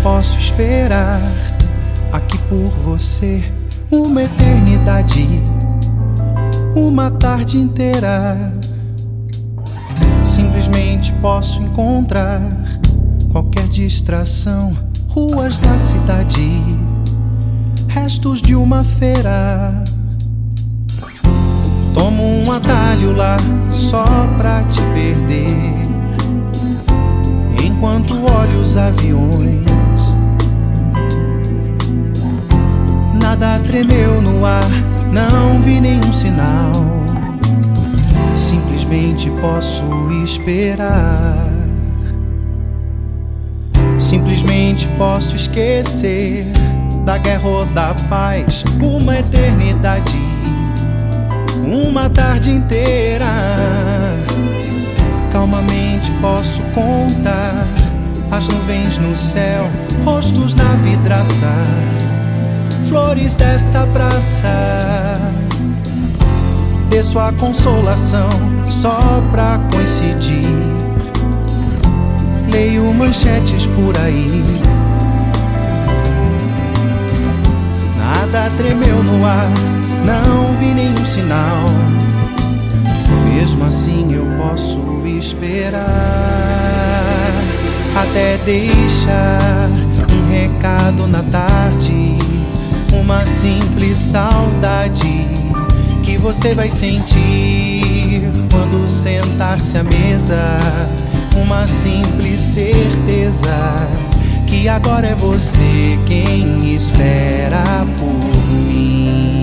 posso esperar aqui por você uma eternidade, uma tarde inteira. Simplesmente posso encontrar qualquer distração, ruas da cidade, restos de uma feira. Tomo um atalho lá só pra te perder, enquanto olho os aviões. Nada tremeu no ar, não vi nenhum sinal. Simplesmente posso esperar. Simplesmente posso esquecer da guerra ou da paz, uma eternidade, uma tarde inteira. Calmamente posso contar as nuvens no céu, rostos na vidraça, flores dessa praça. Desço a consolação só pra coincidir, leio manchetes por aí. Nada tremeu no ar, não vi nenhum sinal. Mesmo assim eu posso esperar, até deixar um recado na tarde, uma simples saudade que você vai sentir quando sentar-se à mesa. Uma simples certeza que agora é você quem espera por mim.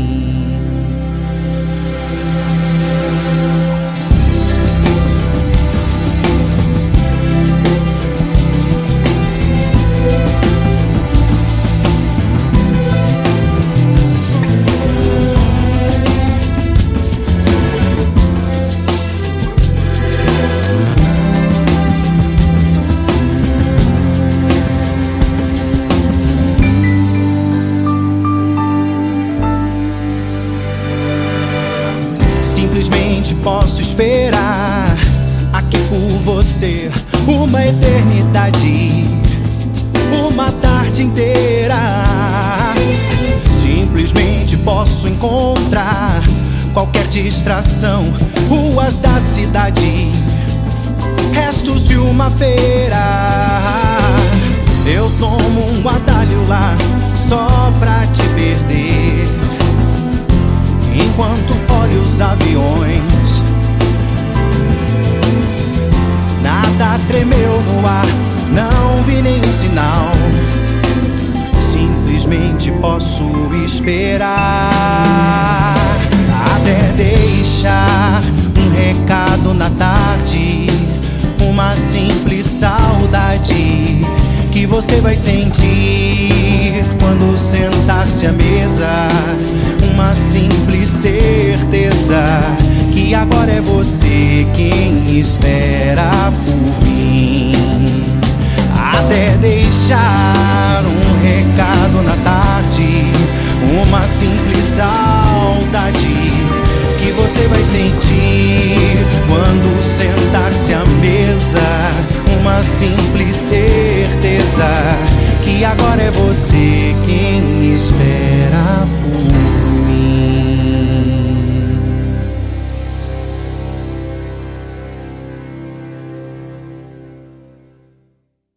Simplesmente posso esperar aqui por você uma eternidade, uma tarde inteira. Simplesmente posso encontrar qualquer distração, ruas da cidade, restos de uma feira. Eu tomo um atalho lá só pra te perder, enquanto olho os aviões. Nada tremeu no ar, não vi nenhum sinal. Simplesmente posso esperar, até deixar um recado na tarde, uma simples saudade que você vai sentir quando sentar-se à mesa. Uma simples certeza que agora é você quem espera por mim. Até deixar um recado na tarde, uma simples saudade que você vai sentir quando sentar-se à mesa. Uma simples certeza que agora é você quem espera.